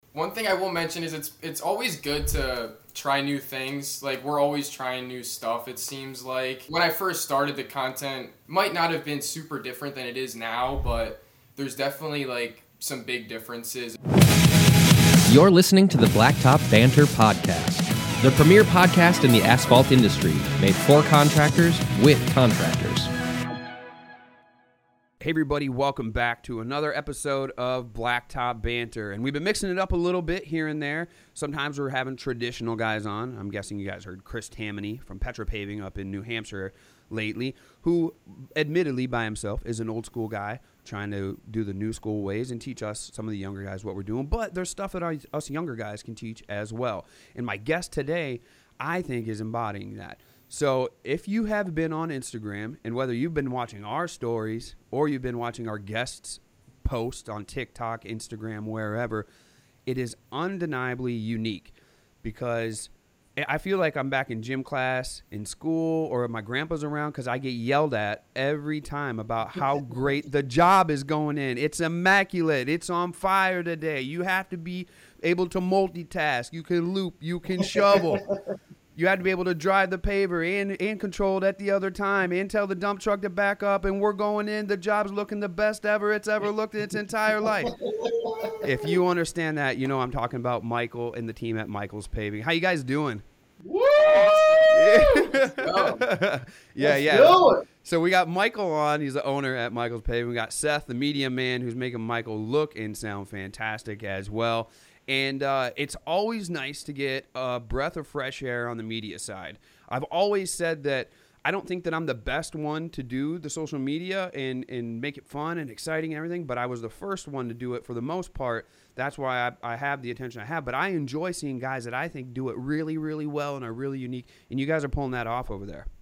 One thing I will mention is it's always good to try new things. Like, we're always trying new stuff, it seems like. When I first started, the content might not have been super different than it is now, but there's definitely, like, some big differences. You're listening to the Blacktop Banter Podcast, the premier podcast in the asphalt industry, made for contractors with contractors. Hey everybody, welcome back to another episode of Blacktop Banter. And we've been mixing it up a little bit here and there. Sometimes we're having traditional guys on. I'm guessing you guys heard Chris Tammany from Petra Paving up in New Hampshire lately, who admittedly by himself is an old school guy trying to do the new school ways and teach us, some of the younger guys, what we're doing. But there's stuff that us younger guys can teach as well. And my guest today, I think, is embodying that. So if you have been on Instagram, and whether you've been watching our stories or you've been watching our guests post on TikTok, Instagram, wherever, it is undeniably unique because I feel like I'm back in gym class, in school, or my grandpa's around because I get yelled at every time about how great the job is going in. It's immaculate. It's on fire today. You have to be able to multitask. You can loop. You can shovel. You had to be able to drive the paver and control it at the other time and tell the dump truck to back up, and we're going in. The job's looking the best ever it's ever looked in its entire life. If you understand that, you know I'm talking about Michael and the team at Michael's Paving. How you guys doing? Woo! Yeah. So we got Michael on. He's the owner at Michael's Paving. We got Seth, the media man, who's making Michael look and sound fantastic as well. And it's always nice to get a breath of fresh air on the media side. I've always said that I don't think that I'm the best one to do the social media and make it fun and exciting and everything, but I was the first one to do it for the most part. That's why I have the attention I have. But I enjoy seeing guys that I think do it really, really well and are really unique. And you guys are pulling that off over there.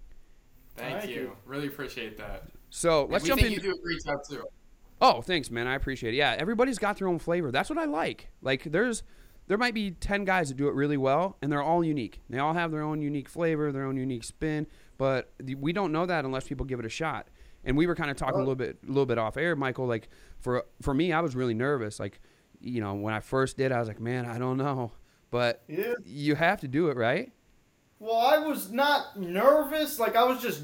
Thank you. Really appreciate that. So let's jump in. You do a great job too. Oh, thanks, man. I appreciate it. Yeah, everybody's got their own flavor. That's what I like. Like, there might be 10 guys that do it really well, and they're all unique. They all have their own unique flavor, their own unique spin, but we don't know that unless people give it a shot. And we were kind of talking a little bit off air, Michael. Like, for me, I was really nervous. Like, you know, when I first did, I was like, man, I don't know. But you have to do it, right? Well, I was not nervous. Like, I was just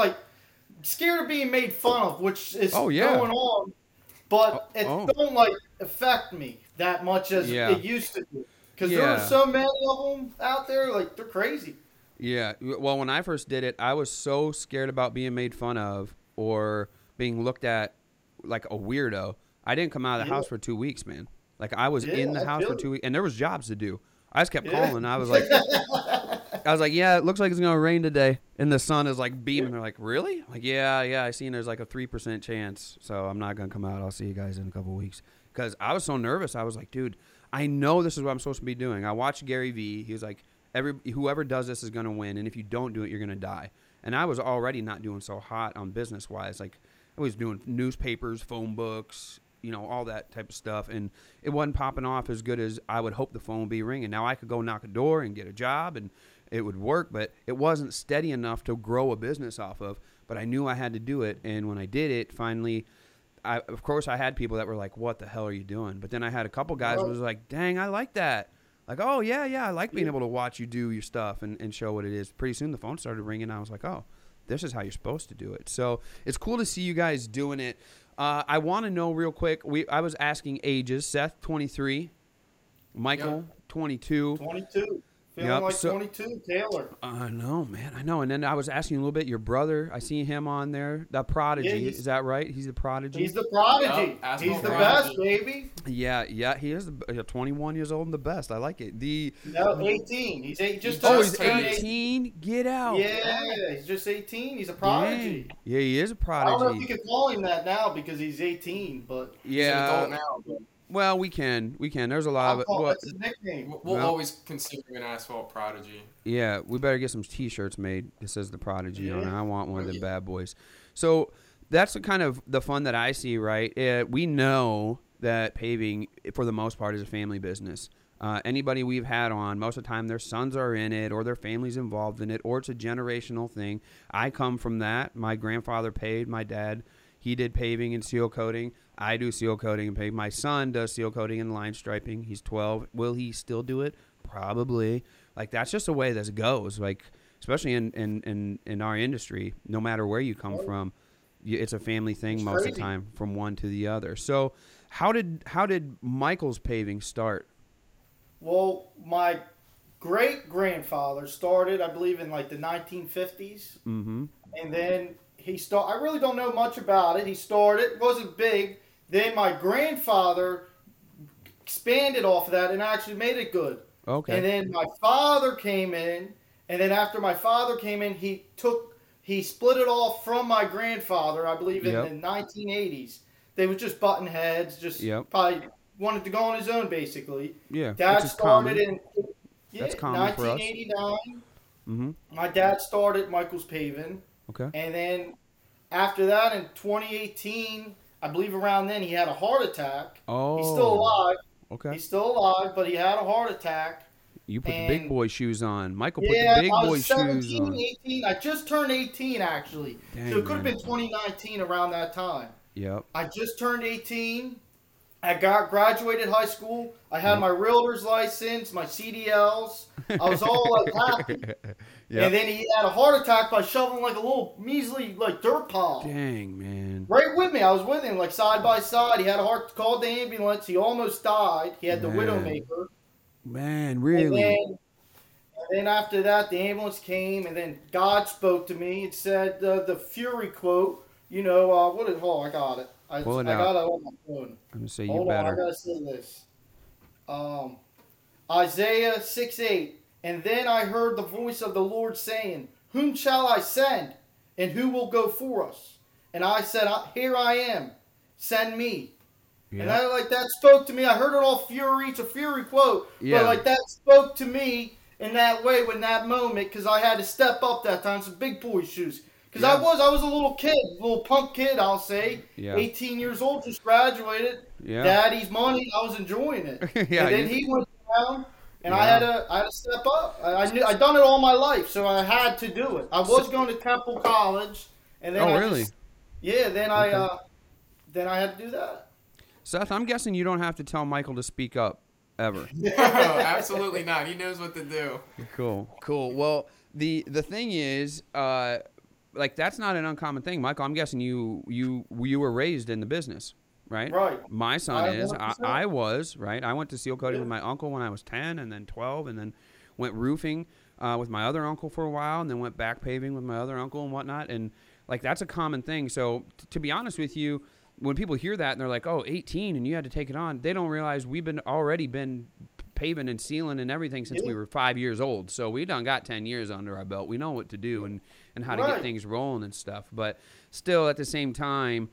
scared of being made fun of, which is going on. But it don't affect me that much as it used to do. Because there are so many of them out there, like, they're crazy. Yeah. Well, when I first did it, I was so scared about being made fun of or being looked at like a weirdo. I didn't come out of the house for 2 weeks, man. Like, I was in the house for 2 weeks, and there was jobs to do. I just kept calling. I was like, yeah, it looks like it's going to rain today. And the sun is like beaming. They're like, really? I'm like, yeah, I seen there's like a 3% chance. So I'm not going to come out. I'll see you guys in a couple of weeks. Because I was so nervous. I was like, dude, I know this is what I'm supposed to be doing. I watched Gary Vee. He was like, whoever does this is going to win. And if you don't do it, you're going to die. And I was already not doing so hot on business-wise. Like, I was doing newspapers, phone books, you know, all that type of stuff. And it wasn't popping off as good as I would hope the phone would be ringing. Now I could go knock a door and get a job and it would work, but it wasn't steady enough to grow a business off of. But I knew I had to do it. And when I did it, finally, of course I had people that were like, what the hell are you doing? But then I had a couple guys who was like, dang, I like that. Like, oh, yeah, I like being able to watch you do your stuff and show what it is. Pretty soon the phone started ringing. I was like, oh, this is how you're supposed to do it. So it's cool to see you guys doing it. I want to know real quick. I was asking ages. Seth, 23. Michael, 22. 22. Feeling like 22, Taylor. I know, man. I know. And then I was asking a little bit, your brother, I see him on there. The Prodigy. Is that right? He's the Prodigy? He's the Prodigy. Yep, he's the best, baby. Yeah. He is 21 years old and the best. I like it. 18. He's he's 18? Get out. Yeah, he's just 18. He's a Prodigy. Dang. Yeah, he is a Prodigy. I don't know if you can call him that now because he's 18, but he's an adult now. But. Well, we can. There's a lot of it. That's his nickname. We'll always consider him an asphalt prodigy. Yeah, we better get some T-shirts made that says the Prodigy on it. I want one of the bad boys. So that's the kind of the fun that I see, right? We know that paving, for the most part, is a family business. Anybody we've had on, most of the time their sons are in it or their family's involved in it or it's a generational thing. I come from that. My grandfather paved. My dad, he did paving and seal coating. I do seal coating and paving. My son does seal coating and line striping. He's 12. Will he still do it? Probably. Like, that's just the way this goes. Like, especially in our industry, no matter where you come from, it's a family thing most of the time from one to the other. So how did Michael's paving start? Well, my great-grandfather started, I believe, in like the 1950s. Mm-hmm. And then I really don't know much about it. He started, wasn't big. Then my grandfather expanded off of that and actually made it good. Okay. And then my father came in, and then after my father came in, he split it off from my grandfather, I believe, in the 1980s. They were just button heads, probably wanted to go on his own, basically. Yeah, Dad started in that's common for us. 1989. Mm-hmm. My dad started Michael's Paving. Okay. And then after that, in 2018, I believe around then, he had a heart attack. Oh. He's still alive. Okay. He's still alive, but he had a heart attack. You put the big boy shoes on. Michael put the big boy shoes on. 17, 18. I just turned 18, actually. Dang, so it could have been 2019 around that time. Yep. I just turned 18. I graduated high school. I had my realtor's license, my CDLs. I was all like happy. Yep. And then he had a heart attack by shoveling like a little measly like dirt pile. Dang, man. Right with me. I was with him like side by side. He had a heart, called the ambulance. He almost died. He had the Widowmaker. Man, really? And then after that, the ambulance came, and then God spoke to me. It said the Fury quote. I got it. I got it on my phone. I'm going to say Hold on, I got to say this. Isaiah 6:8. And then I heard the voice of the Lord saying, "Whom shall I send? And who will go for us?" And I said, "Here I am. Send me." Yeah. And that spoke to me. I heard it all Fury. It's a Fury quote. Yeah. But that spoke to me in that way in that moment, because I had to step up that time. Some big boy shoes. Because I was a little kid, little punk kid, I'll say. Yeah. 18 years old, just graduated. Yeah. Daddy's money. I was enjoying it. Yeah, and then he went down, and I had to step up. I'd done it all my life, so I had to do it. I was going to Temple College, and then then I had to do that. Seth, I'm guessing you don't have to tell Michael to speak up ever. No, absolutely not. He knows what to do. Cool. Well, the thing is, that's not an uncommon thing, Michael. I'm guessing you were raised in the business, right? Right. My son is. I was, right? I went to seal coating with my uncle when I was 10, and then 12, and then went roofing with my other uncle for a while, and then went back paving with my other uncle and whatnot. And that's a common thing. So to be honest with you, when people hear that and they're like, "Oh, 18 and you had to take it on," they don't realize we've already been paving and sealing and everything since we were 5 years old. So we done got 10 years under our belt. We know what to do and how to get things rolling and stuff. But still, at the same time,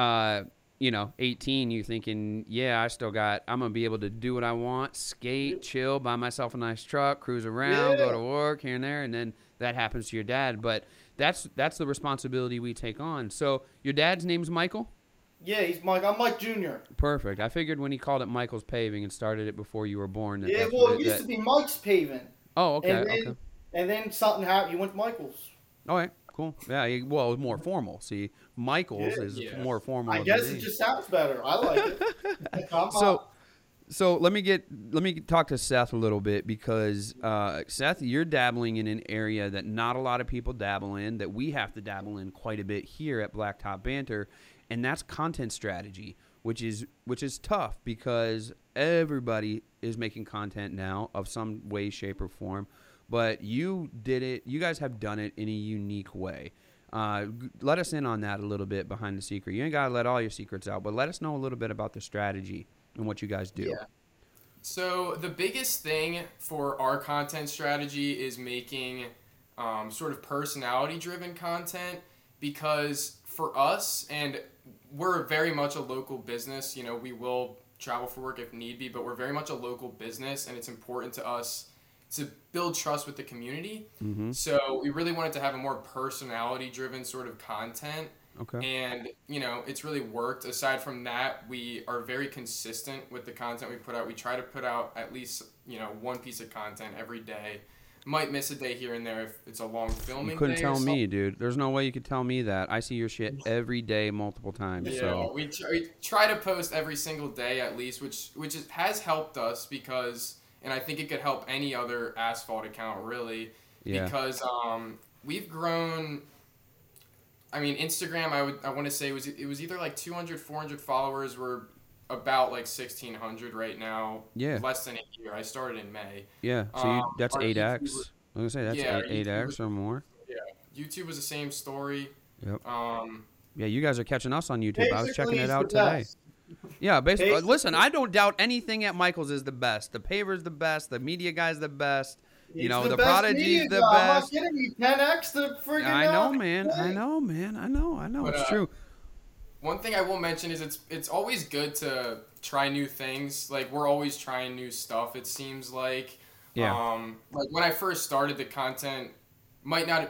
18, you thinking, I'm going to be able to do what I want, skate, chill, buy myself a nice truck, cruise around, go to work here and there, and then that happens to your dad. But that's the responsibility we take on. So your dad's name's Michael? Yeah, he's Mike. I'm Mike Jr. Perfect. I figured when he called it Michael's Paving and started it before you were born. It used to be Mike's Paving. Oh, okay. And then something happened. He went to Michael's. All right, cool. Yeah, it was more formal. See, Michael's is more formal. I guess it just sounds better. I like it. So let me talk to Seth a little bit, because Seth, you're dabbling in an area that not a lot of people dabble in, that we have to dabble in quite a bit here at Blacktop Banter. And that's content strategy, which is tough, because everybody is making content now of some way, shape, or form. But you guys have done it in a unique way. Let us in on that a little bit behind the secret. You ain't got to let all your secrets out, but let us know a little bit about the strategy and what you guys do. Yeah. So the biggest thing for our content strategy is making sort of personality-driven content, because for us, and we're very much a local business, we will travel for work if need be, but we're very much a local business, and it's important to us to build trust with the community. Mm-hmm. So we really wanted to have a more personality-driven sort of content. Okay. And, it's really worked. Aside from that, we are very consistent with the content we put out. We try to put out at least, one piece of content every day. might miss a day here and there if it's a long filming day. You couldn't tell me, dude. There's no way you could tell me that. I see your shit every day, multiple times. Yeah, so we try to post every single day at least, which has helped us because, and I think it could help any other asphalt account really, because we've grown. I mean, Instagram, I want to say it was either like 200, 400 followers. We're about like 1,600 right now. Yeah. Less than a year. I started in May. Yeah. So that's 8x. I was gonna say that's 8x or more. Yeah. YouTube was the same story. Yep. Yeah, you guys are catching us on YouTube. I was checking it out today. Best. Yeah, basically. Listen, I don't doubt anything at Michael's is the best. The paver's the best. The media guy's the best. You know, the Prodigy's the best. I'm not kidding you. 10x the freaking. I know, man. I know. But, it's true. One thing I will mention is it's always good to try new things. Like, we're always trying new stuff, it seems like. Yeah. Like, when I first started, the content might not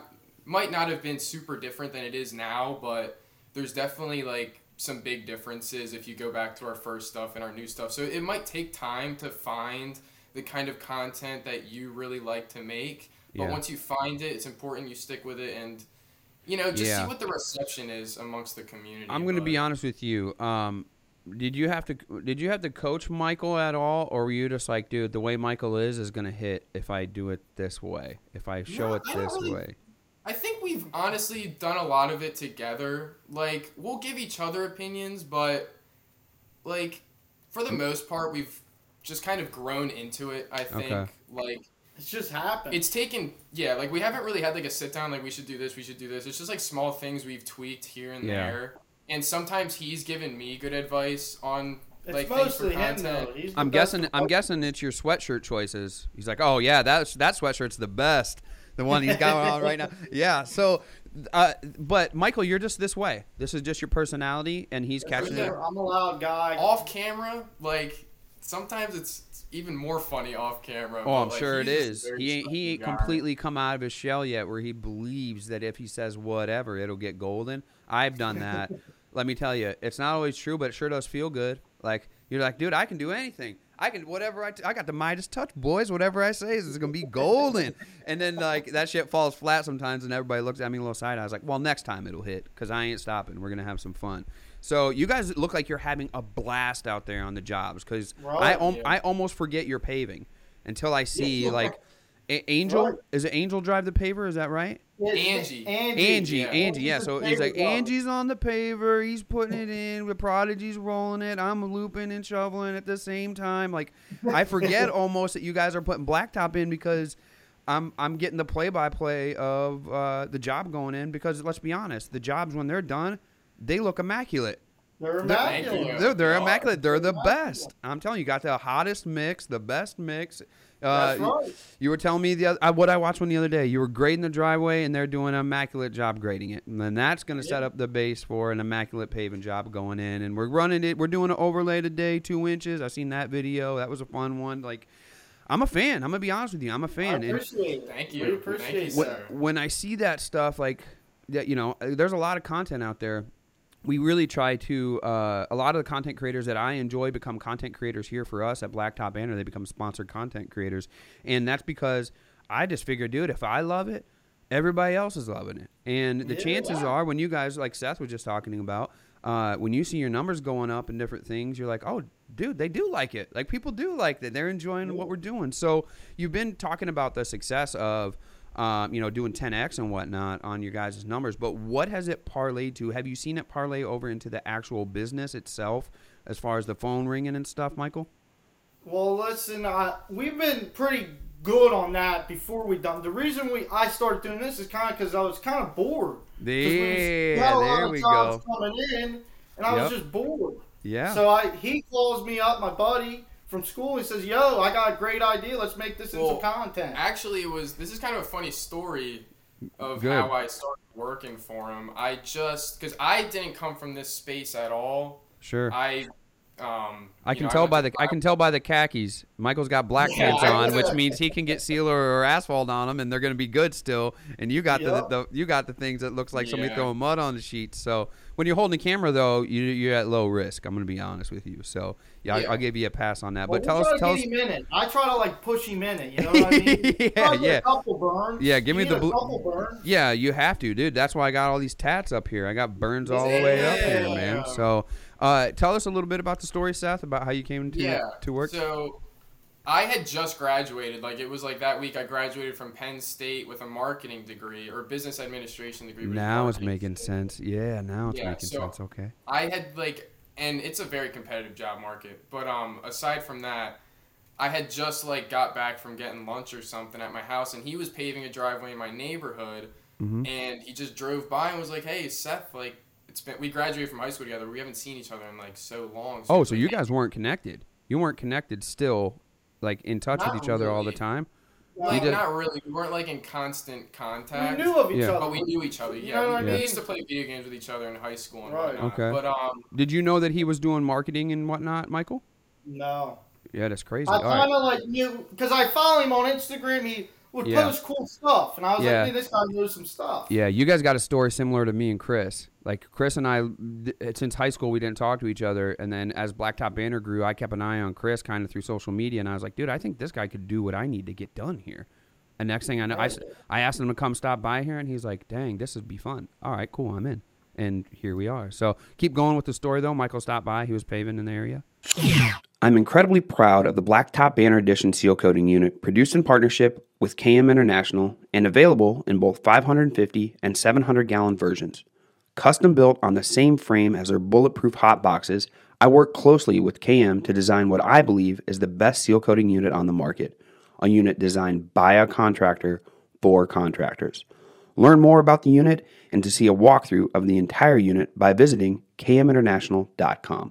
have been super different than it is now, but there's definitely, like, some big differences if you go back to our first stuff and our new stuff. So it might take time to find the kind of content that you really like to make. But once you find it, it's important you stick with it and, you know, just see what the reception is amongst the community. I'm going to be honest with you. Did you have to coach Michael at all, or were you just like, dude, the way Michael is going to hit if I do it this way, if I show it this way? I think we've honestly done a lot of it together. Like, we'll give each other opinions, but, like, for the most part, we've just kind of grown into it, I think. Okay. Like, it's just happened. It's taken, like, we haven't really had, like, a sit-down, like, we should do this. It's just, like, small things we've tweaked here and there. And sometimes he's given me good advice on, like, things for content. I'm guessing it's your sweatshirt choices. He's like, oh, yeah, that sweatshirt's the best. The one he's got on right now. Yeah, so, but Michael, you're just this way. This is just your personality, and he's catching it. I'm a loud guy. Off camera, like, sometimes it's even more funny off camera. Oh, I'm sure it is. He ain't completely come out of his shell yet where he believes that if he says whatever, it'll get golden. I've done that. Let me tell you, it's not always true, but it sure does feel good. Like, you're like, dude, I can do anything. I can, whatever I got the Midas touch, boys. Whatever I say is going to be golden. And then, like, that shit falls flat sometimes, and everybody looks at me a little side. I was like, well, next time it'll hit because I ain't stopping. We're going to have some fun. So you guys look like you're having a blast out there on the jobs because I almost forget you're paving until I see, like, Angel. Right. Is it Angel drive the paver? Is that right? Angie. Yeah. So he's like, Angie's on the paver. He's putting it in. The Prodigy's rolling it. I'm looping and shoveling at the same time. Like, I forget almost that you guys are putting blacktop in because I'm getting the play-by-play of the job going in because let's be honest, the jobs when they're done, they look immaculate. They're immaculate. They're immaculate. They're the best. I'm telling you, you got the hottest mix, the best mix. That's right. You were telling me what I watched one the other day. You were grading the driveway, and they're doing an immaculate job grading it. And then that's going to set up the base for an immaculate paving job going in. And we're running it. We're doing an overlay today, 2 inches. I seen that video. That was a fun one. Like, I'm a fan. I'm going to be honest with you. I'm a fan. I appreciate it. Thank you. We appreciate it. When I see that stuff, like, that, you know, there's a lot of content out there. We really try to, a lot of the content creators that I enjoy become content creators here for us at Blacktop Banner. They become sponsored content creators. And that's because I just figured, dude, if I love it, everybody else is loving it. And the chances are when you guys, like Seth was just talking about, when you see your numbers going up and different things, you're like, oh, dude, they do like it. Like, people do like that. They're enjoying what we're doing. So you've been talking about the success of, doing 10X and whatnot on your guys' numbers, but what has it parlayed to? Have you seen it parlay over into the actual business itself as far as the phone ringing and stuff, Michael? Well, listen, we've been pretty good on that before we done. The reason I started doing this is kind of because I was kind of bored. There we go. Coming in, and I was just bored. Yeah. So he calls me up, my buddy from school. He says, yo, I got a great idea. Let's make this into content. Actually, this is kind of a funny story of how I started working for him. Because I didn't come from this space at all. Sure. I I can tell by the khakis. Michael's got black pants on, which means he can get sealer or asphalt on them, and they're going to be good still. And you got the things that looks like somebody throwing mud on the sheets. So when you're holding the camera, though, you're at low risk. I'm going to be honest with you. So I'll give you a pass on that. But tell us. Him in it. I try to push him in it. You know what I mean? A couple burns. Yeah, give me the couple burns. Yeah, you have to, dude. That's why I got all these tats up here. I got burns all the way up here, man. So. Tell us a little bit about the story, Seth, about how you came to work. So I had just graduated. It was that week I graduated from Penn State with a marketing degree or business administration degree. Now it's making sense. Yeah, now it's making sense. Okay. I had and it's a very competitive job market. But aside from that, I had just got back from getting lunch or something at my house, and he was paving a driveway in my neighborhood, and he just drove by and was like, "Hey, Seth, we graduated from high school together. We haven't seen each other in so long." So you guys weren't connected. You weren't connected still, in touch with each other all the time? Not really. We weren't in constant contact. We knew of each other. But we knew each other. Yeah, we used to play video games with each other in high school and whatnot. Okay. But did you know that he was doing marketing and whatnot, Michael? No. Yeah, that's crazy. I kind of knew because I follow him on Instagram. He would post cool stuff, and I was like, "Hey, this guy knows some stuff." Yeah, you guys got a story similar to me and Chris. Chris and I, since high school, we didn't talk to each other, and then as Blacktop Banter grew, I kept an eye on Chris kind of through social media, and I was like, "Dude, I think this guy could do what I need to get done here." And next thing I know, I asked him to come stop by here, and he's like, "Dang, this would be fun." All right, cool, I'm in. And here we are. So keep going with the story, though. Michael stopped by. He was paving in the area. I'm incredibly proud of the Blacktop Banner Edition seal coating unit produced in partnership with KM International and available in both 550 and 700-gallon versions. Custom built on the same frame as their bulletproof hot boxes, I work closely with KM to design what I believe is the best seal coating unit on the market, a unit designed by a contractor for contractors. Learn more about the unit and to see a walkthrough of the entire unit by visiting kminternational.com.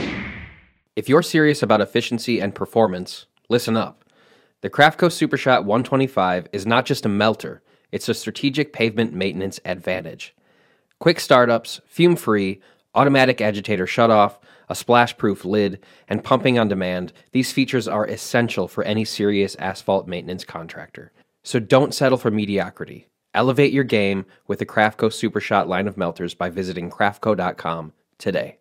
If you're serious about efficiency and performance, listen up. The Craftco SuperShot 125 is not just a melter, it's a strategic pavement maintenance advantage. Quick startups, fume-free, automatic agitator shutoff, a splash-proof lid, and pumping on demand, these features are essential for any serious asphalt maintenance contractor. So don't settle for mediocrity. Elevate your game with the Craftco SuperShot line of melters by visiting craftco.com today.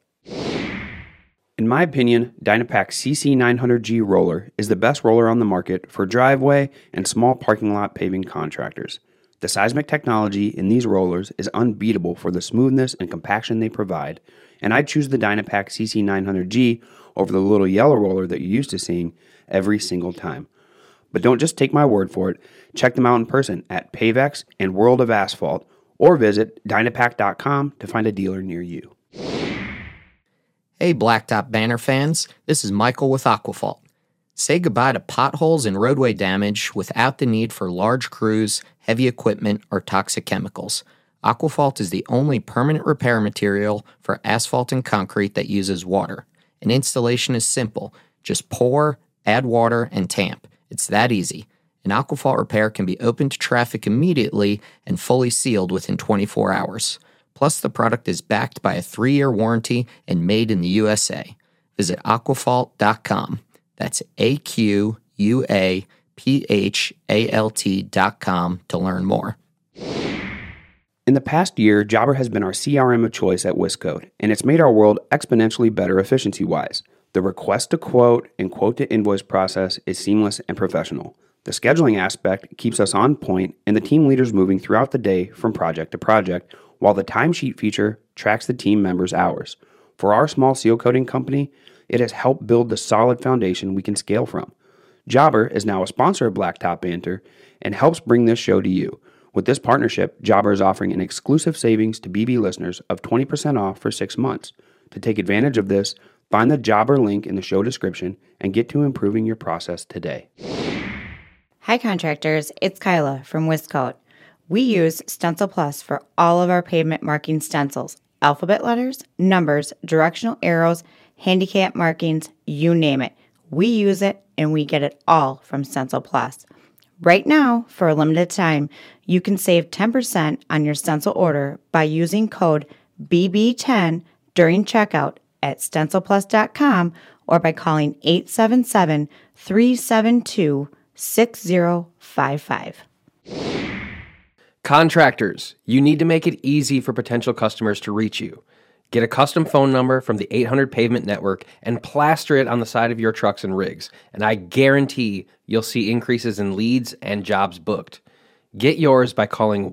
In my opinion, Dynapack CC900G roller is the best roller on the market for driveway and small parking lot paving contractors. The seismic technology in these rollers is unbeatable for the smoothness and compaction they provide, and I'd choose the Dynapack CC900G over the little yellow roller that you're used to seeing every single time. But don't just take my word for it. Check them out in person at Pavex and World of Asphalt, or visit Dynapack.com to find a dealer near you. Hey Blacktop Banner fans, this is Michael with Aquafault. Say goodbye to potholes and roadway damage without the need for large crews, heavy equipment, or toxic chemicals. Aquafault is the only permanent repair material for asphalt and concrete that uses water. And installation is simple. Just pour, add water, and tamp. It's that easy. An Aquafault repair can be open to traffic immediately and fully sealed within 24 hours. Plus, the product is backed by a 3-year warranty and made in the USA. Visit aquafault.com. That's AQUAPHALT.com to learn more. In the past year, Jobber has been our CRM of choice at Wiscode, and it's made our world exponentially better efficiency-wise. The request to quote and quote to invoice process is seamless and professional. The scheduling aspect keeps us on point and the team leaders moving throughout the day from project to project, while the timesheet feature tracks the team members' hours. For our small seal coating company, it has helped build the solid foundation we can scale from. Jobber is now a sponsor of Blacktop Banter and helps bring this show to you. With this partnership, Jobber is offering an exclusive savings to BB listeners of 20% off for 6 months. To take advantage of this, find the Jobber link in the show description and get to improving your process today. Hi contractors, it's Kyla from Wiscoat. We use Stencil Plus for all of our pavement marking stencils. Alphabet letters, numbers, directional arrows, handicap markings, you name it. We use it and we get it all from Stencil Plus. Right now, for a limited time, you can save 10% on your stencil order by using code BB10 during checkout at stencilplus.com or by calling 877-372-6055. Contractors, you need to make it easy for potential customers to reach you. Get a custom phone number from the 800 Pavement Network and plaster it on the side of your trucks and rigs, and I guarantee you'll see increases in leads and jobs booked. Get yours by calling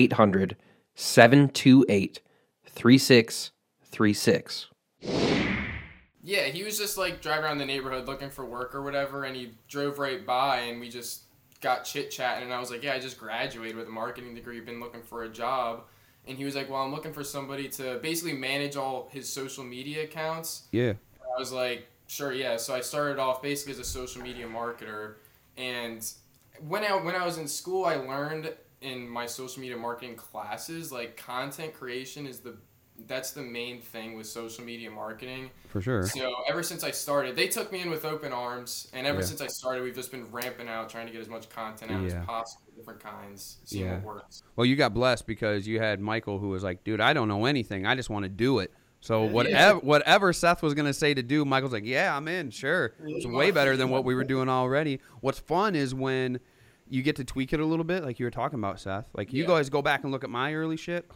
1-800-728-3636. Yeah, he was just like driving around the neighborhood looking for work or whatever, and he drove right by, and we just got chit-chatting, and I was like, yeah, I just graduated with a marketing degree, been looking for a job. And he was like, well, I'm looking for somebody to basically manage all his social media accounts. Yeah. And I was like, sure, yeah. So I started off basically as a social media marketer. And when I was in school, I learned in my social media marketing classes, like content creation that's the main thing with social media marketing. For sure. So ever since I started, they took me in with open arms. And ever since I started, we've just been ramping out, trying to get as much content out as possible, different kinds, seeing what works. Well, you got blessed because you had Michael who was like, dude, I don't know anything. I just want to do it. So whatever Seth was going to say to do, Michael's like, yeah, I'm in, sure. It's way better than what we were doing already. What's fun is when you get to tweak it a little bit, like you were talking about, Seth. Like, you guys go back and look at my early shit.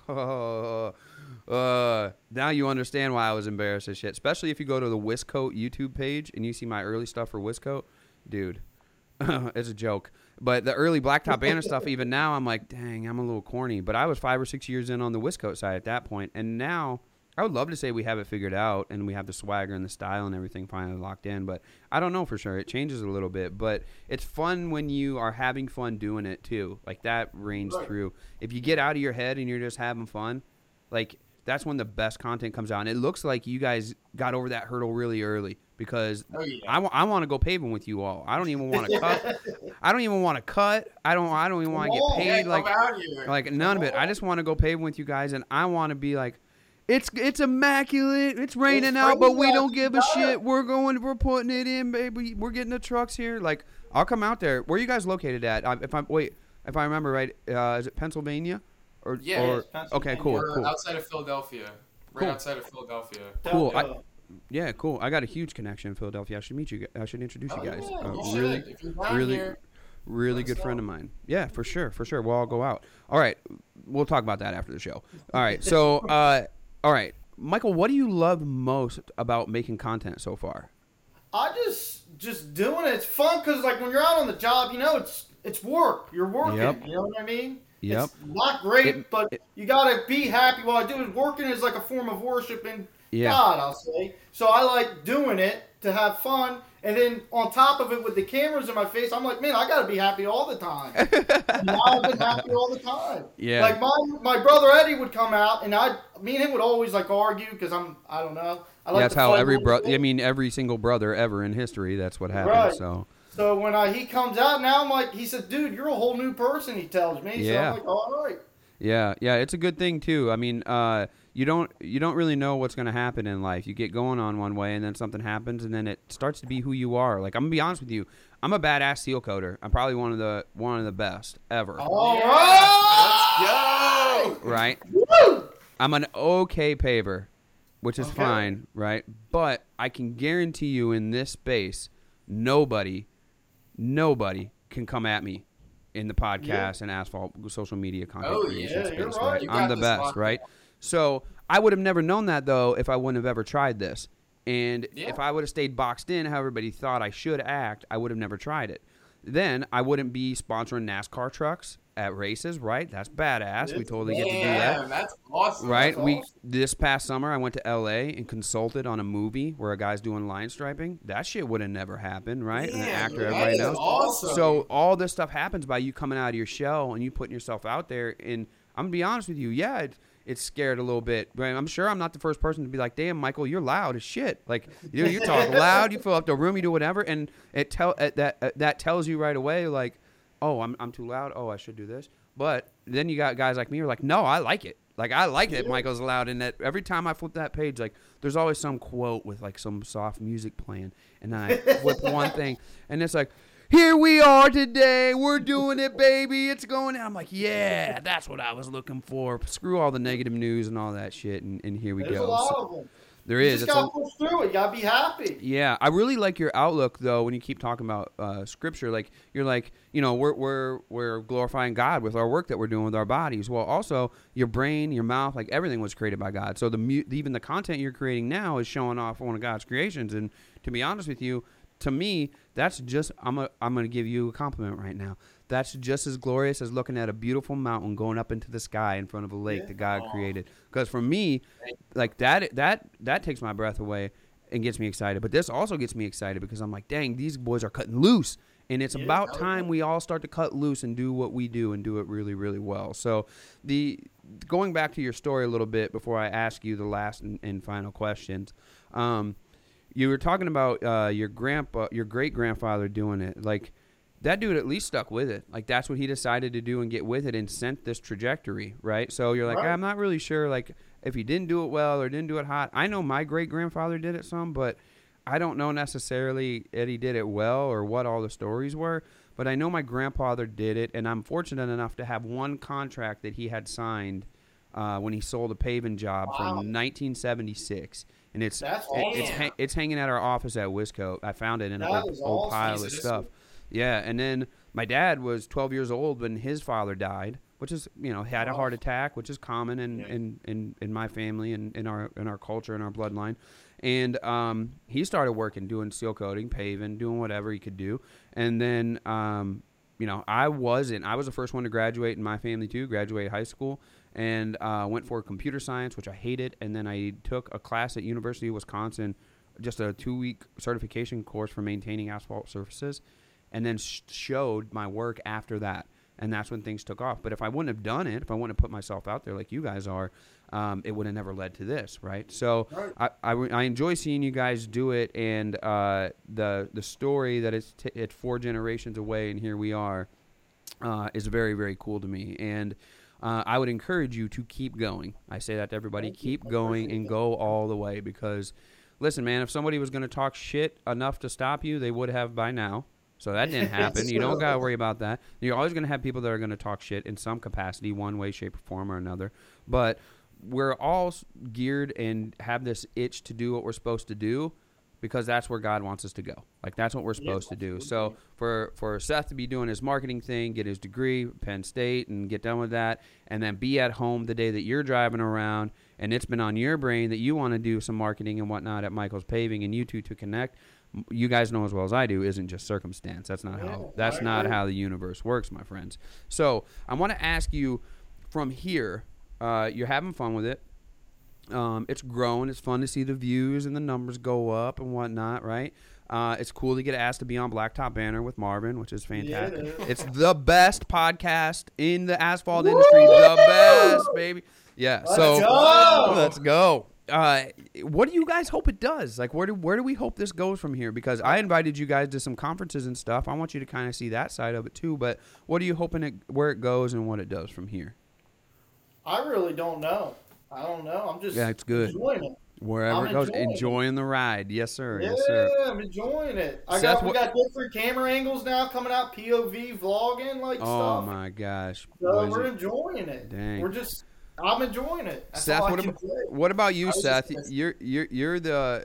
Now you understand why I was embarrassed as shit. Especially if you go to the Wiscoat YouTube page and you see my early stuff for Wiscoat. Dude, it's a joke. But the early Blacktop Banner stuff, even now, I'm like, dang, I'm a little corny. But I was 5 or 6 years in on the Wiscoat side at that point. And now, I would love to say we have it figured out and we have the swagger and the style and everything finally locked in. But I don't know for sure. It changes a little bit. But it's fun when you are having fun doing it, too. Like, that reigns through. If you get out of your head and you're just having fun, like, that's when the best content comes out. And it looks like you guys got over that hurdle really early because I want to go paving with you all. I don't even want to cut. I don't even want to cut. I don't even want to get paid. Like none of it. I just want to go paving with you guys, and I want to be like, it's immaculate. It's raining out, but we don't give a shit. We're putting it in, baby. We're getting the trucks here. Like, I'll come out there. Where are you guys located at? If I remember right, is it Pennsylvania? Okay, cool. We're outside of Philadelphia. Outside of Philadelphia. Cool. Cool. I got a huge connection in Philadelphia. I should meet you. I should introduce you guys. Really good friend of mine. Yeah, for sure. We'll all go out. All right, we'll talk about that after the show. All right. So, all right, Michael, what do you love most about making content so far? I just doing it. It's fun because like when you're out on the job, it's work. You're working. Yep. You know what I mean? Yep. It's not great, but you gotta be happy while I do it. Working is like a form of worship in God, I'll say. So I like doing it to have fun, and then on top of it, with the cameras in my face, I'm like, man, I gotta be happy all the time. I've been happy all the time. Yeah. Like my brother Eddie would come out, and me and him would always like argue because I don't know. That's how every single brother ever in history. That's what happens. Right. So when he comes out now, I'm like, he said, dude, you're a whole new person, he tells me. So I'm like, all right. Yeah, it's a good thing, too. I mean, you don't really know what's going to happen in life. You get going on one way, and then something happens, and then it starts to be who you are. Like, I'm going to be honest with you. I'm a badass seal coater. I'm probably one of the best ever. All right. Let's go. Right? Woo! I'm an okay paver, which is fine, right? But I can guarantee you in this space, nobody can come at me in the podcast and asphalt social media content creation space, right? I'm the best, right? So I would have never known that, though, if I wouldn't have ever tried this. And if I would have stayed boxed in how everybody thought I should act, I would have never tried it. Then I wouldn't be sponsoring NASCAR trucks at races, right? That's badass. We totally get to do that. That's awesome. Right? That's awesome. This past summer, I went to L.A. and consulted on a movie where a guy's doing line striping. That shit would have never happened, right? And the actor, everybody knows. Awesome. So all this stuff happens by you coming out of your shell and you putting yourself out there. And I'm going to be honest with you. Yeah, it's scared a little bit. But I'm sure I'm not the first person to be like, damn, Michael, you're loud as shit. Like, you talk loud, you fill up the room, you do whatever. And that tells you right away, like, oh, I'm too loud. Oh, I should do this. But then you got guys like me who are like, no, I like it. Like, I like that Michael's loud. And that every time I flip that page, like, there's always some quote with, like, some soft music playing. And then I flip one thing. And it's like, here we are today. We're doing it, baby. It's going on. I'm like, yeah, that's what I was looking for. Screw all the negative news and all that shit. And here we There's go. a lot of them. There is. You just gotta push through it. You gotta be happy. Yeah, I really like your outlook though. When you keep talking about scripture, like you're like, we're glorifying God with our work that we're doing with our bodies. Well, also your brain, your mouth, like everything was created by God. So even the content you're creating now is showing off one of God's creations. And to be honest with you, to me, that's just I'm gonna give you a compliment right now. That's just as glorious as looking at a beautiful mountain going up into the sky in front of a lake that God created. Because for me, like that takes my breath away and gets me excited. But this also gets me excited because I'm like, dang, these boys are cutting loose. And it's about time we all start to cut loose and do what we do and do it really, really well. So going back to your story a little bit before I ask you the last and final questions, you were talking about your great-grandfather doing it. Like, that dude at least stuck with it. Like, that's what he decided to do and get with it and sent this trajectory, right? So you're like, I'm not really sure, like, if he didn't do it well or didn't do it hot. I know my great-grandfather did it some, but I don't know necessarily that he did it well or what all the stories were. But I know my grandfather did it, and I'm fortunate enough to have one contract that he had signed when he sold a paving job from 1976. And it's hanging at our office at Wisco. I found it in an old pile of stuff. Yeah, and then my dad was 12 years old when his father died, which is, had a heart attack, which is common in my family and in our culture and our bloodline. And he started working, doing seal coating, paving, doing whatever he could do. And then, I was the first one to graduate in my family too, graduate high school, and went for computer science, which I hated. And then I took a class at University of Wisconsin, just a 2-week certification course for maintaining asphalt surfaces, and then showed my work after that. And that's when things took off. But if I wouldn't have done it, if I wouldn't have put myself out there like you guys are, it would have never led to this, right? So I enjoy seeing you guys do it, and the story that it's 4 generations away, and here we are, is very, very cool to me. And I would encourage you to keep going. I say that to everybody. Keep going and go all the way, because, listen, man, if somebody was going to talk shit enough to stop you, they would have by now. So that didn't happen. You don't got to worry about that. You're always going to have people that are going to talk shit in some capacity, one way, shape, or form or another. But we're all geared and have this itch to do what we're supposed to do, because that's where God wants us to go. Like, that's what we're supposed to do. So for Seth to be doing his marketing thing, get his degree, Penn State, and get done with that, and then be at home the day that you're driving around, and it's been on your brain that you want to do some marketing and whatnot at Michael's Paving, and you two to connect, you guys know as well as I do, isn't just circumstance. That's not how the universe works, my friends. So I want to ask you from here, you're having fun with it. It's growing. It's fun to see the views and the numbers go up and whatnot, right? It's cool to get asked to be on Blacktop Banner with Marvin, which is fantastic. Yeah. It's the best podcast in the asphalt industry. The best, baby. Yeah. Let's go. What do you guys hope it does? Like, where do we hope this goes from here? Because I invited you guys to some conferences and stuff. I want you to kind of see that side of it too. But what are you hoping where it goes and what it does from here? I really don't know. I don't know. I'm just it's good. Enjoying it. Wherever it goes, enjoying the ride. Yes, sir. Yeah, yes, sir. I'm enjoying it. We got different camera angles now coming out, POV vlogging stuff. Oh my gosh. So we're enjoying it. Dang. I'm enjoying it. That's Seth, all what about you, Seth? You're the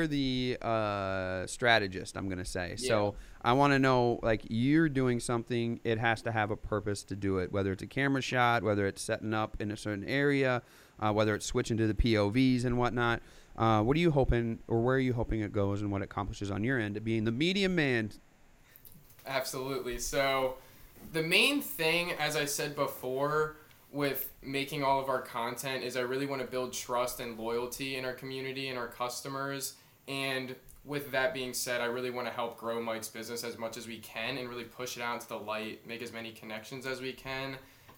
strategist, I'm gonna say. Yeah. So I want to know, like, you're doing something. It has to have a purpose to do it. Whether it's a camera shot, whether it's setting up in a certain area, whether it's switching to the POVs and whatnot. What are you hoping, or where are you hoping it goes, and what it accomplishes on your end, being the medium man? Absolutely. So the main thing, as I said before, with making all of our content is I really want to build trust and loyalty in our community and our customers. And with that being said, I really want to help grow Mike's business as much as we can and really push it out into the light, make as many connections as we can.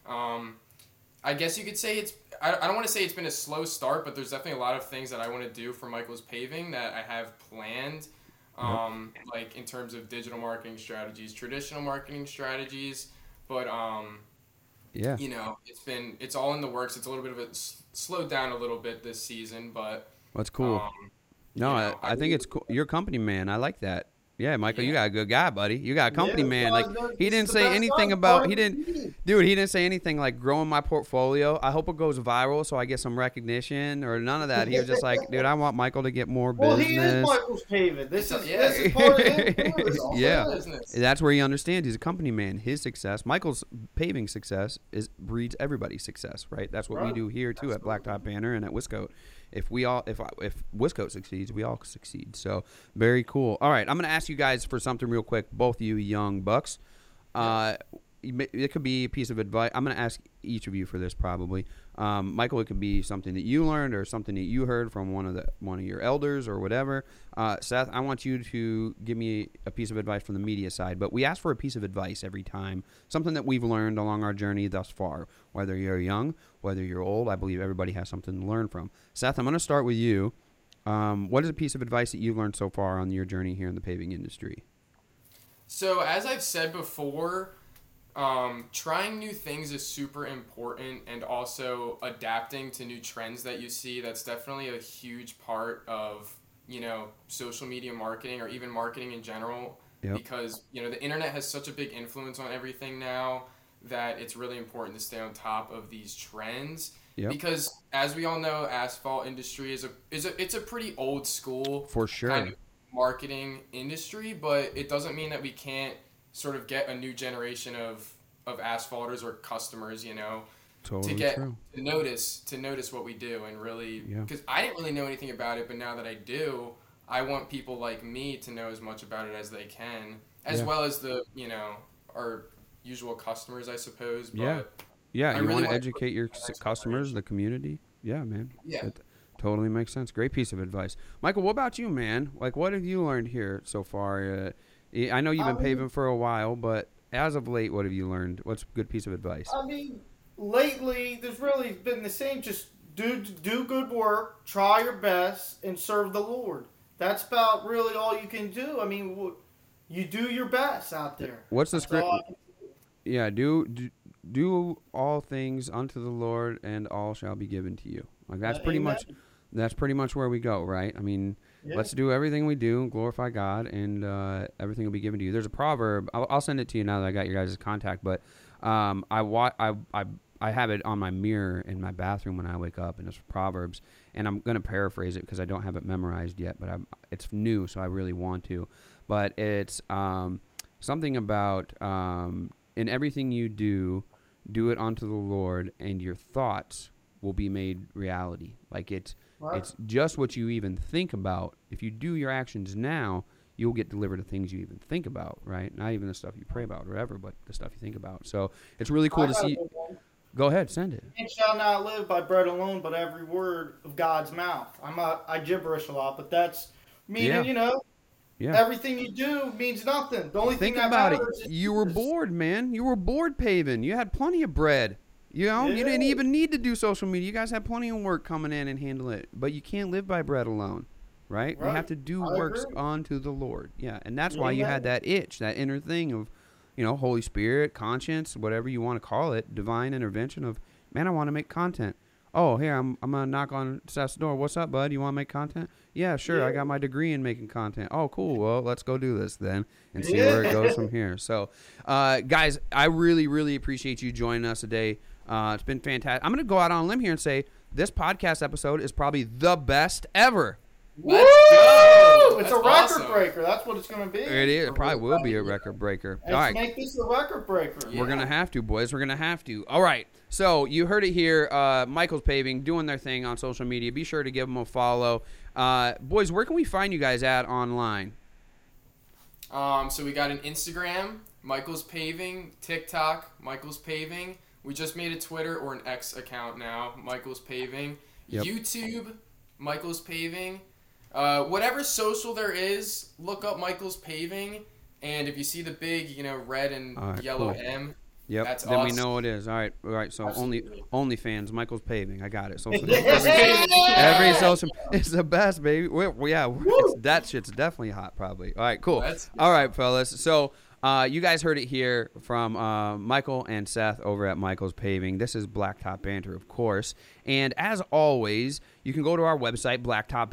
I guess you could say I don't want to say it's been a slow start, but there's definitely a lot of things that I want to do for Michael's Paving that I have planned, like in terms of digital marketing strategies, traditional marketing strategies, but yeah, it's all in the works. It's a little bit of it slowed down a little bit this season, but that's cool. I think it's cool. You're a company man. I like that. Yeah, Michael, you got a good guy, buddy. You got a company man. Like he didn't say anything say anything like growing my portfolio. I hope it goes viral so I get some recognition or none of that. He was just like, dude, I want Michael to get more business. Well, he is Michael's Paving. This is part of him. Yeah, that's where he understands. He's a company man. His success, Michael's paving success, breeds everybody's success, right? That's what we do here too at Blacktop Banner and at Wiscoat. If Wiscoat succeeds, we all succeed. So very cool. All right, I'm going to ask you guys for something real quick, both you young bucks. It could be a piece of advice. I'm going to ask each of you for this probably. Michael, it could be something that you learned or something that you heard from one of your elders or whatever. Seth, I want you to give me a piece of advice from the media side. But we ask for a piece of advice every time, something that we've learned along our journey thus far. Whether you're young, whether you're old, I believe everybody has something to learn from. Seth, I'm going to start with you. What is a piece of advice that you've learned so far on your journey here in the paving industry? So as I've said before, trying new things is super important, and also adapting to new trends that you see. That's definitely a huge part of, social media marketing or even marketing in general, because, the internet has such a big influence on everything now that it's really important to stay on top of these trends. Because as we all know, asphalt industry is a pretty old school for sure kind of marketing industry, but it doesn't mean that we can't sort of get a new generation of asphalters or customers, totally to notice what we do, and really, because I didn't really know anything about it, but now that I do, I want people like me to know as much about it as they can, as well as the our usual customers, I suppose. But you want to educate your customers, the community. Yeah, man. Yeah. That totally makes sense. Great piece of advice. Michael, what about you, man? Like, what have you learned here so far? I know you've been paving for a while, but as of late, what have you learned? What's a good piece of advice? I mean, lately, there's really been the same. Just do good work, try your best, and serve the Lord. That's about really all you can do. I mean, you do your best out there. What's the script? Yeah, do all things unto the Lord, and all shall be given to you. Like that's pretty much where we go, right? I mean, let's do everything we do and glorify God, and everything will be given to you. There's a proverb. I'll send it to you now that I got your guys' contact. But I have it on my mirror in my bathroom when I wake up, and it's Proverbs. And I'm gonna paraphrase it because I don't have it memorized yet, but it's new, so I really want to. But it's something about in everything you do it unto the Lord, and your thoughts will be made reality. Like it's just what you even think about. If you do your actions now, you'll get delivered the things you even think about, right? Not even the stuff you pray about or whatever, but the stuff you think about. So it's really cool to see. Go ahead, send it. Man shall not live by bread alone, but every word of God's mouth. I gibberish a lot, but that's meaning, everything you do means nothing. The only thing that matters is you were bored, man. You were bored paving. You had plenty of bread. You didn't even need to do social media. You guys had plenty of work coming in and handle it. But you can't live by bread alone, right? You have to do works unto the Lord. Yeah, and that's why you had that itch, that inner thing of, Holy Spirit, conscience, whatever you want to call it, divine intervention of, man, I want to make content. Oh, here, I'm going to knock on Seth's door. What's up, bud? You want to make content? Yeah, sure. Yeah. I got my degree in making content. Oh, cool. Well, let's go do this then and see where it goes from here. So, guys, I really, really appreciate you joining us today. It's been fantastic. I'm going to go out on a limb here and say this podcast episode is probably the best ever. Let's go! It's a record breaker. That's what it's going to be. It is. It probably will be a record breaker. All right. Make this a record breaker. We're going to have to, boys. We're going to have to. All right. So you heard it here. Michael's Paving doing their thing on social media. Be sure to give them a follow. Boys, where can we find you guys at online? So we got an Instagram, Michael's Paving, TikTok, Michael's Paving. We just made a Twitter or an X account now, Michael's Paving. Yep. YouTube, Michael's Paving. Whatever social there is, look up Michael's Paving, and if you see the big, red and yellow cool. M, yep. That's then us. We know it is. All right. So Absolutely. only fans, Michael's Paving. I got it. Every social, it's the best, baby. That shit's definitely hot, probably. All right, cool. All right, fellas. So You guys heard it here from Michael and Seth over at Michael's Paving. This is Blacktop Banter, of course. And as always, you can go to our website,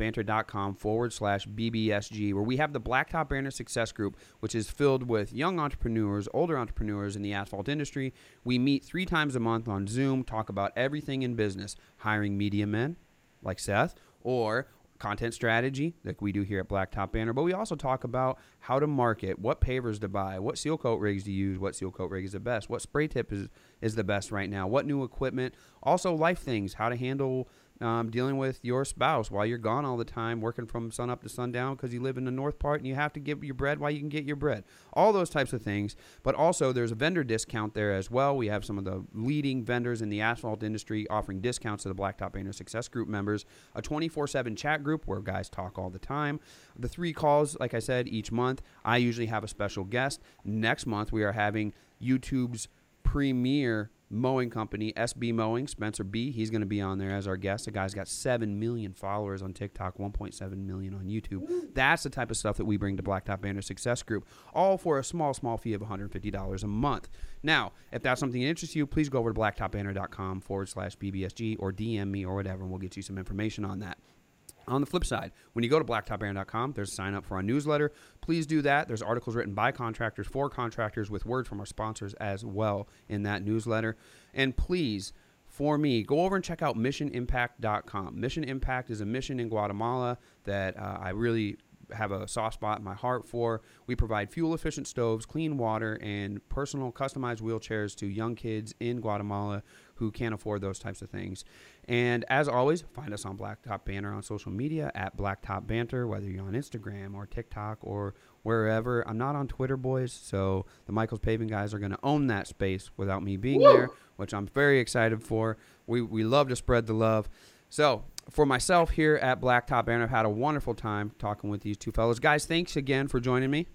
blacktopbanter.com/BBSG, where we have the Blacktop Banter Success Group, which is filled with young entrepreneurs, older entrepreneurs in the asphalt industry. We meet 3 times a month on Zoom, talk about everything in business, hiring media men like Seth, or content strategy like we do here at Blacktop Banter, but we also talk about how to market, what pavers to buy, what seal coat rigs to use, what seal coat rig is the best, what spray tip is the best right now, what new equipment, also life things, how to handle dealing with your spouse while you're gone all the time, working from sun up to sundown because you live in the north part and you have to give your bread while you can get your bread. All those types of things. But also there's a vendor discount there as well. We have some of the leading vendors in the asphalt industry offering discounts to the Blacktop Banter Success Group members, a 24/7 chat group where guys talk all the time, the 3 calls, like I said, each month. I usually have a special guest. Next month we are having YouTube's premier mowing company, SB Mowing, Spencer B. He's going to be on there as our guest. The guy's got 7 million followers on TikTok, 1.7 million on YouTube. That's the type of stuff that we bring to Blacktop Banter Success Group, all for a small fee of $150 a month. Now, if that's something that interests you, please go over to blacktopbanter.com/BBSG or DM me or whatever, and we'll get you some information on that. On the flip side, when you go to blacktopbanter.com, there's a sign up for our newsletter. Please do that. There's articles written by contractors for contractors with word from our sponsors as well in that newsletter. And please, for me, go over and check out missionimpact.com. Mission Impact is a mission in Guatemala that I really have a soft spot in my heart for. We provide fuel-efficient stoves, clean water, and personal customized wheelchairs to young kids in Guatemala who can't afford those types of things. And as always, find us on Blacktop Banter on social media at Blacktop Banter, whether you're on Instagram or TikTok or wherever. I'm not on Twitter, boys, so the Michael's Paving guys are going to own that space without me being there, which I'm very excited for. We love to spread the love. So for myself here at Blacktop Banter, I've had a wonderful time talking with these 2 fellows. Guys, thanks again for joining me.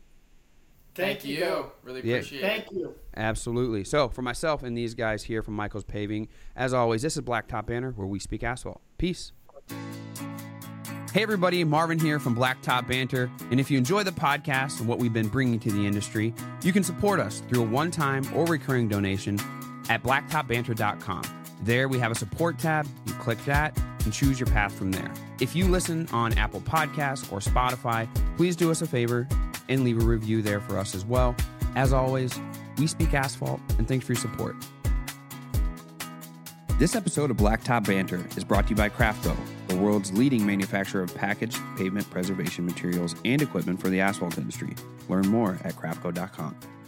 Thank you. Really appreciate it. Thank you. Absolutely. So for myself and these guys here from Michael's Paving, as always, this is Blacktop Banter, where we speak asphalt. Peace. Hey everybody, Marvin here from Blacktop Banter. And if you enjoy the podcast and what we've been bringing to the industry, you can support us through a one-time or recurring donation at blacktopbanter.com. There we have a support tab. You click that and choose your path from there. If you listen on Apple Podcasts or Spotify, please do us a favor and leave a review there for us as well. As always, we speak asphalt, and thanks for your support. This episode of Blacktop Banter is brought to you by Craftco, the world's leading manufacturer of packaged pavement preservation materials and equipment for the asphalt industry. Learn more at craftco.com.